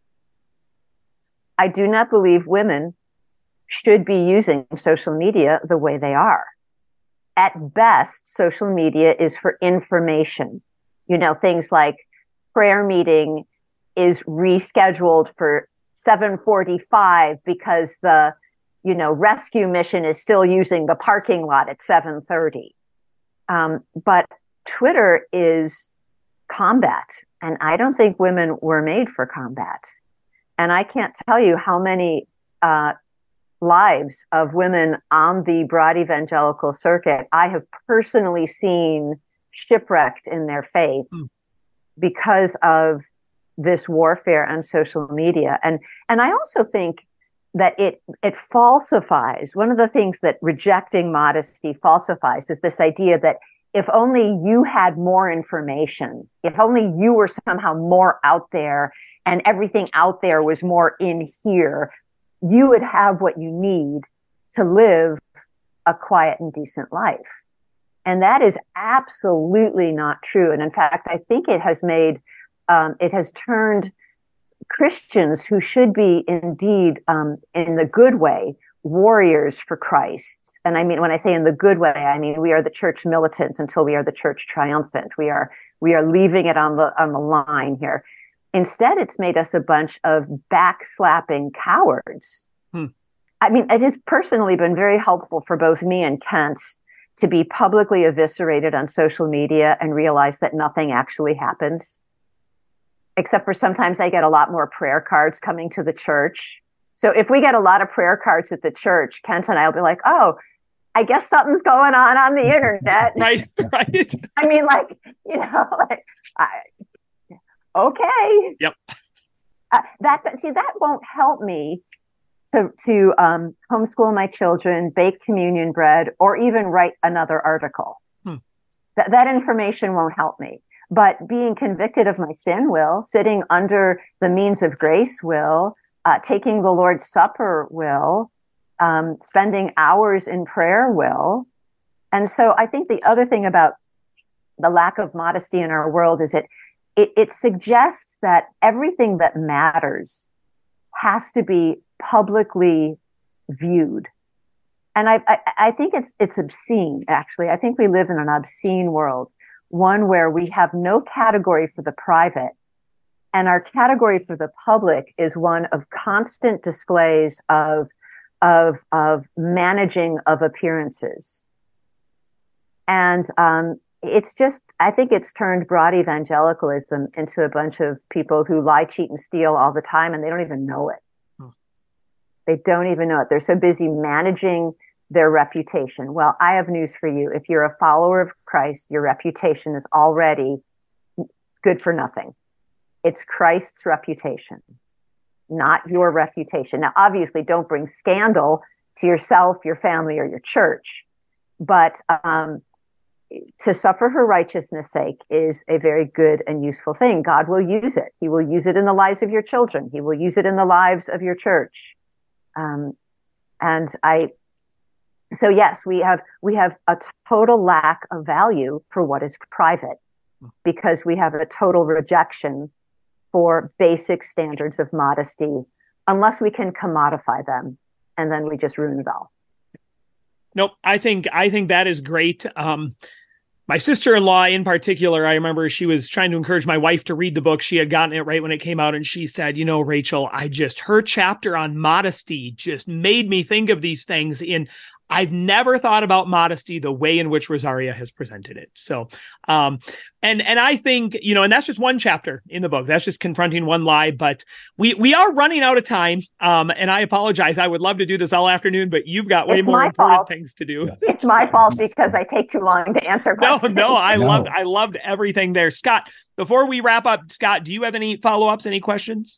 I do not believe women should be using social media the way they are. At best, social media is for information. You know, things like prayer meeting is rescheduled for seven forty-five because the, you know, rescue mission is still using the parking lot at seven thirty. Um, but Twitter is combat, and I don't think women were made for combat. And I can't tell you how many uh, lives of women on the broad evangelical circuit I have personally seen shipwrecked in their faith mm. because of this warfare on social media. And and I also think that it it falsifies. One of the things that rejecting modesty falsifies is this idea that if only you had more information, if only you were somehow more out there and everything out there was more in here, you would have what you need to live a quiet and decent life. And that is absolutely not true. And in fact, I think it has made, um, it has turned Christians who should be indeed, um, in the good way, warriors for Christ. And I mean, when I say in the good way, I mean, we are the church militant until we are the church triumphant. We are, we are leaving it on the, on the line here. Instead, it's made us a bunch of backslapping cowards. Hmm. I mean, it has personally been very helpful for both me and Kent to be publicly eviscerated on social media and realize that nothing actually happens. Except for sometimes I get a lot more prayer cards coming to the church. So if we get a lot of prayer cards at the church, Kent and I will be like, oh, I guess something's going on on the internet. Right, right. I mean, like, you know, like, I, okay. Yep. Uh, that, see, that won't help me to, to um, homeschool my children, bake communion bread, or even write another article. Hmm. That, that information won't help me. But being convicted of my sin will, sitting under the means of grace will, uh, taking the Lord's Supper will, um, spending hours in prayer will. And so I think the other thing about the lack of modesty in our world is it, it, it suggests that everything that matters has to be publicly viewed. And I, I, I think it's, it's obscene, actually. I think we live in an obscene world, one where we have no category for the private, and our category for the public is one of constant displays of, of, of managing of appearances. And, um, it's just, I think it's turned broad evangelicalism into a bunch of people who lie, cheat, and steal all the time, and they don't even know it. Hmm. They don't even know it. They're so busy managing their reputation. Well, I have news for you. If you're a follower of Christ, your reputation is already good for nothing. It's Christ's reputation, not your reputation. Now, obviously, don't bring scandal to yourself, your family, or your church. But um, to suffer for righteousness' sake is a very good and useful thing. God will use it. He will use it in the lives of your children. He will use it in the lives of your church. Um, and I, so yes, we have, we have a total lack of value for what is private because we have a total rejection for basic standards of modesty unless we can commodify them, and then we just ruin it all. Nope. I think, I think that is great. Um, my sister-in-law in particular, I remember she was trying to encourage my wife to read the book. She had gotten it right when it came out. And she said, you know, Rachel, I just, her chapter on modesty just made me think of these things in, I've never thought about modesty the way in which Rosaria has presented it. So, um, and, and I think, you know, and that's just one chapter in the book. That's just confronting one lie, but we, we are running out of time. Um, and I apologize. I would love to do this all afternoon, but you've got way It's more my important fault. things to do. It's my fault because I take too long to answer No, questions. no, I No. loved, I loved everything there. Scott, before we wrap up, Scott, do you have any follow-ups, any questions?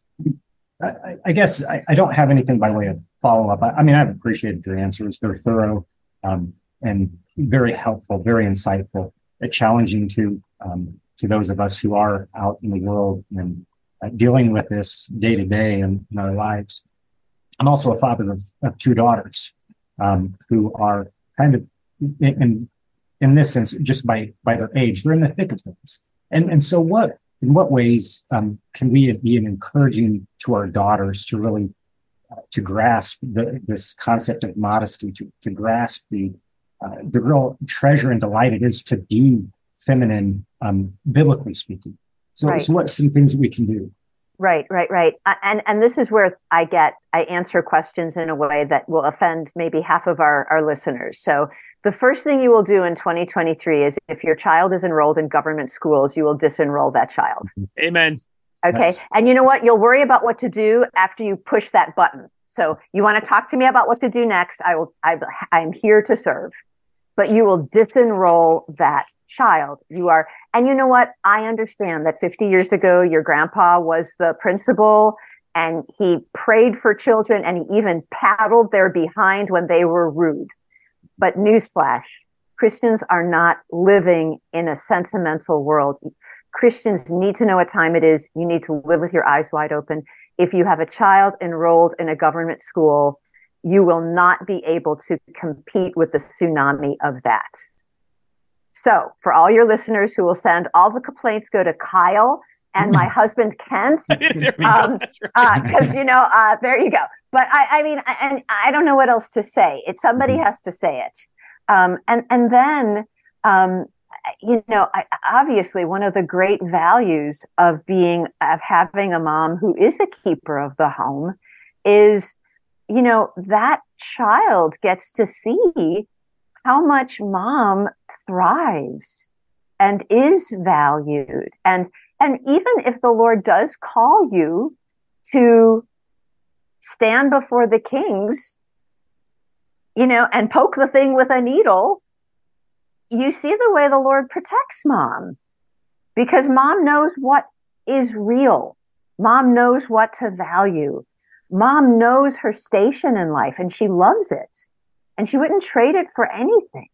I, I guess I, I don't have anything by way of follow-up. I, I mean, I've appreciated your answers. They're thorough um, and very helpful, very insightful, uh, challenging to um, to those of us who are out in the world and uh, dealing with this day to day in in our lives. I'm also a father of, of two daughters um, who are kind of in, in in this sense, just by by their age, they're in the thick of things. And and so what? In what ways um, can we be an encouraging to our daughters to really uh, to grasp the, this concept of modesty, to to grasp the uh, the real treasure and delight it is to be feminine, um, biblically speaking. So, Right. so what's some things that we can do? Right, right, right. Uh, And and this is where I get I answer questions in a way that will offend maybe half of our, our listeners. So the first thing you will do in twenty twenty-three is if your child is enrolled in government schools, you will disenroll that child. Amen. Okay. Yes. And you know what? You'll worry about what to do after you push that button. So you want to talk to me about what to do next. I will, I, I'm here to serve, but you will disenroll that child. You are, and you know what? I understand that fifty years ago, your grandpa was the principal and he prayed for children and he even paddled their behind when they were rude. But newsflash, Christians are not living in a sentimental world. Christians need to know what time it is. You need to live with your eyes wide open. If you have a child enrolled in a government school, you will not be able to compete with the tsunami of that. So for all your listeners who will send all the complaints go to Kyle and my husband Kent, There we um, go. That's right. because you know, uh, there you go. But I, I mean, I- and I don't know what else to say. It somebody has to say it, um, and and then um, you know, I, obviously one of the great values of being of having a mom who is a keeper of the home is, you know, that child gets to see how much mom thrives and is valued. And, and even if the Lord does call you to stand before the kings, you know, and poke the thing with a needle, you see the way the Lord protects mom, because mom knows what is real. Mom knows what to value. Mom knows her station in life and she loves it. And she wouldn't trade it for anything.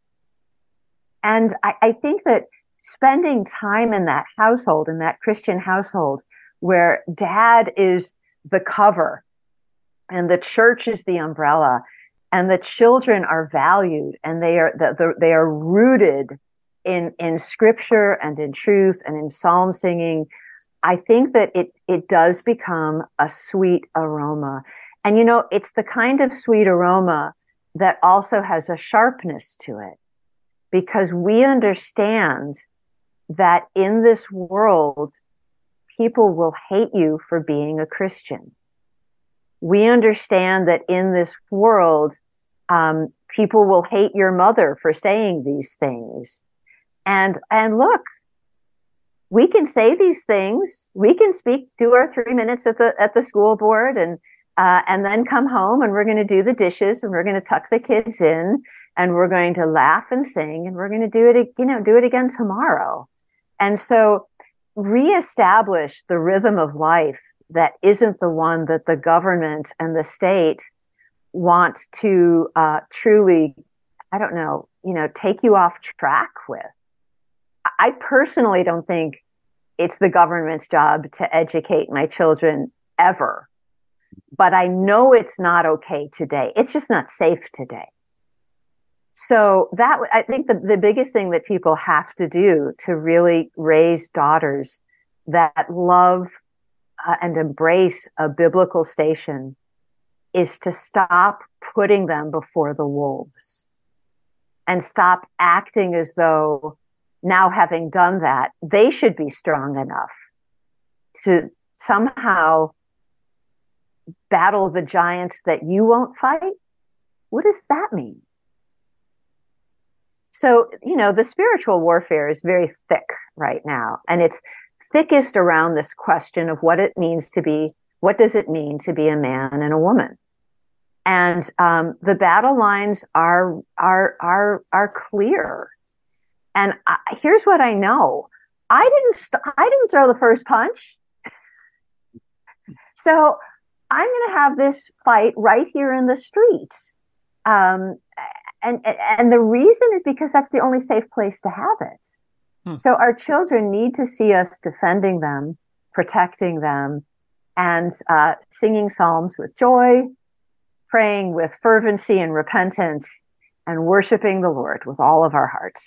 And I, I think that spending time in that household, in that Christian household, where dad is the cover and the church is the umbrella and the children are valued and they are the, the, they are rooted in, in scripture and in truth and in psalm singing, I think that it, it does become a sweet aroma. And, you know, it's the kind of sweet aroma that also has a sharpness to it, because we understand that in this world, people will hate you for being a Christian. We understand that in this world, um, people will hate your mother for saying these things. And, and look, we can say these things. We can speak two or three minutes at the, at the school board and, uh, and then come home and we're going to do the dishes and we're going to tuck the kids in and we're going to laugh and sing and we're going to do it, you know, do it again tomorrow. And so reestablish the rhythm of life that isn't the one that the government and the state want to uh, truly, I don't know, you know, take you off track with. I personally don't think it's the government's job to educate my children ever, but I know it's not okay today. It's just not safe today. So that, I think the, the biggest thing that people have to do to really raise daughters that love uh, and embrace a biblical station is to stop putting them before the wolves and stop acting as though now, having done that, they should be strong enough to somehow battle the giants that you won't fight. What does that mean? So, you know, the spiritual warfare is very thick right now, and it's thickest around this question of what it means to be, what does it mean to be a man and a woman? And um, the battle lines are are are are clear. And I, here's what I know: I didn't st- I didn't throw the first punch, so I'm going to have this fight right here in the streets. Um, and and the reason is because that's the only safe place to have it. Hmm. So our children need to see us defending them, protecting them, and uh, singing psalms with joy, praying with fervency and repentance, and worshiping the Lord with all of our hearts.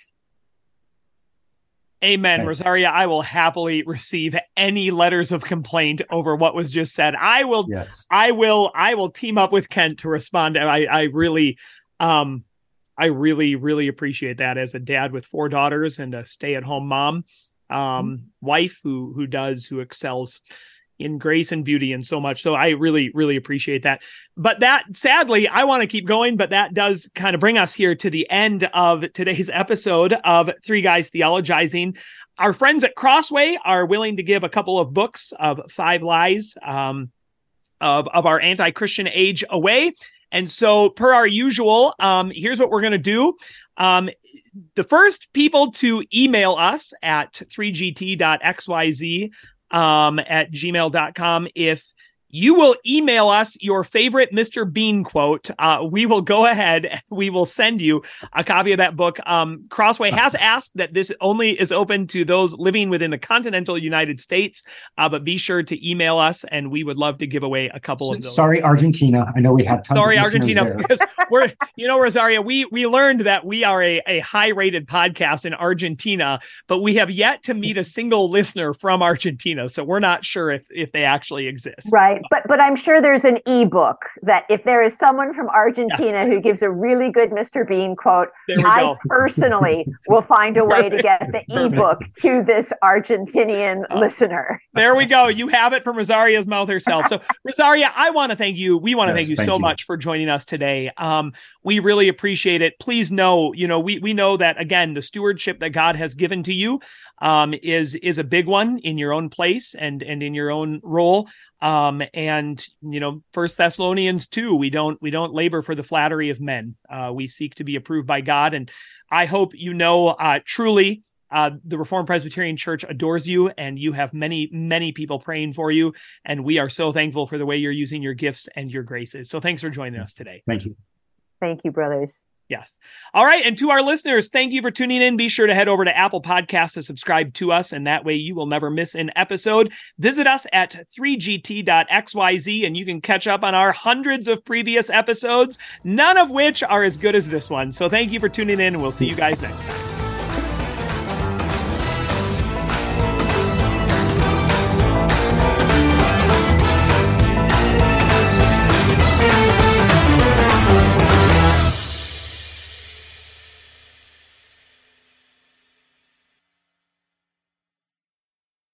Amen, Thanks. Rosaria. I will happily receive any letters of complaint over what was just said. I will, yes. I will, I will team up with Kent to respond. I, I really, um, I really, really appreciate that as a dad with four daughters and a stay-at-home mom, um, mm-hmm. wife who who does who excels in grace and beauty and so much. So I really, really appreciate that. But that, sadly, I want to keep going, but that does kind of bring us here to the end of today's episode of Three Guys Theologizing. Our friends at Crossway are willing to give a couple of books of Five Lies um, of, of our anti-Christian age away. And so per our usual, um, here's what we're going to do. Um, the first people to email us at three g t dot x y z um, at gmail dot com, if you will email us your favorite Mister Bean quote, uh, we will go ahead. We will send you a copy of that book. Um, Crossway has asked that this only is open to those living within the continental United States, uh, but be sure to email us, and we would love to give away a couple of those. Sorry, Argentina. I know we have tons Sorry, of Argentina, there. because we're, you know, Rosaria, we we learned that we are a, a high-rated podcast in Argentina, but we have yet to meet a single listener from Argentina, so we're not sure if if they actually exist. Right. But but I'm sure there's an ebook that if there is someone from Argentina yes. who gives a really good Mister Bean quote, I go. personally will find a way to get the ebook to this Argentinian oh. listener. There we go. You have it from Rosaria's mouth herself. So Rosaria, I want to thank you. We want to yes, thank you thank so you. much for joining us today. Um, we really appreciate it. Please know, you know, we we know that, again, the stewardship that God has given to you um, is is a big one in your own place and and in your own role. Um, and, you know, First Thessalonians two, we don't, we don't labor for the flattery of men. Uh, we seek to be approved by God. And I hope, you know, uh, truly, uh, the Reformed Presbyterian Church adores you, and you have many, many people praying for you. And we are so thankful for the way you're using your gifts and your graces. So thanks for joining us today. Thank you. Thank you, brothers. Yes. All right. And to our listeners, thank you for tuning in. Be sure to head over to Apple Podcasts to subscribe to us, and that way you will never miss an episode. Visit us at three g t dot x y z, and you can catch up on our hundreds of previous episodes, none of which are as good as this one. So thank you for tuning in, and we'll see you guys next time.